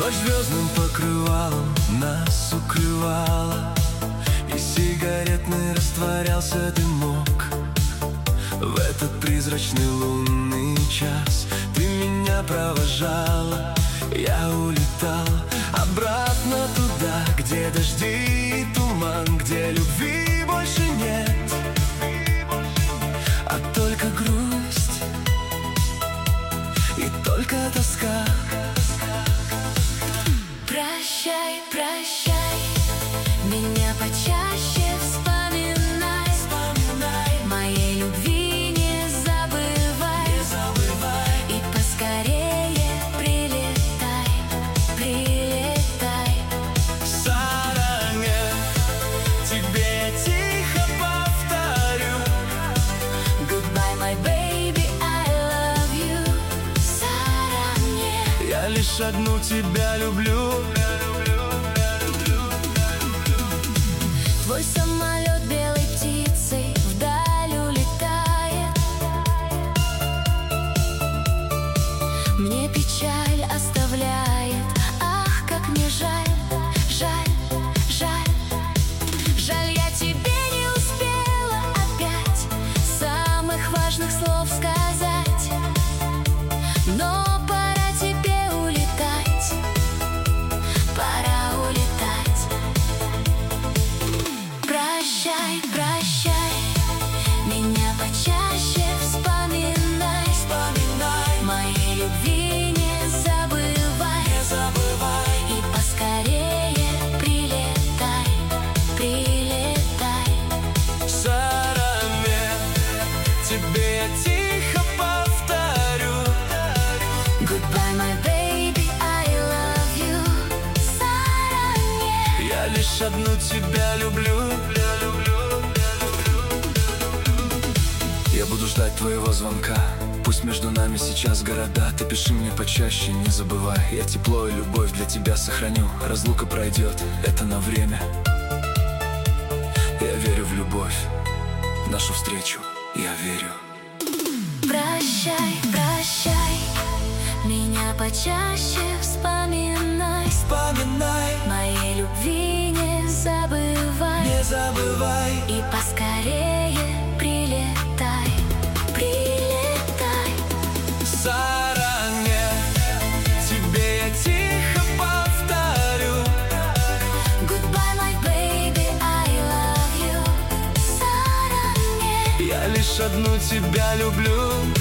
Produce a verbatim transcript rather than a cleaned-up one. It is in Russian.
Ночь звездным покрывалом нас укрывала, и сигаретный растворялся дымок. В этот призрачный лунный час ты меня провожала, я улетал обратно туда, где дожди и туман, где любви больше нет, а только грусть и только тоска. Прощай, прощай, меня почаще вспоминай, вспоминай. Моей любви не забывай, не забывай. И поскорее прилетай, прилетай. Саранге, тебе тихо повторю: Goodbye, my baby, I love you. Саранге, я лишь одну тебя люблю. Твой самолет белой птицей вдаль улетает. Мне печаль оставляет. Ах, как мне жаль, жаль, жаль. Жаль, я тебе не успела опять самых важных слов сказать. Но пора тебе улетать, пора улетать. Прощай, прощай, меня почаще вспоминай, вспоминай. Моей любви не забывай, не забывай. И поскорее прилетай, прилетай. Саранге, тебе я тихо повторю: Goodbye, my baby, I love you. Саранге, я лишь одну тебя люблю. Я буду ждать твоего звонка, пусть между нами сейчас города. Ты пиши мне почаще, не забывай. Я тепло и любовь для тебя сохраню. Разлука пройдет, это на время. Я верю в любовь, нашу встречу, я верю. прощай, прощай, меня почаще вспоминай, Вспоминай, моей любви не забывай, не забывай. и поскорее прилетай, прилетай. Саранге, тебе я тихо повторю: Goodbye, my baby, I love you. Саранге, я лишь одну тебя люблю.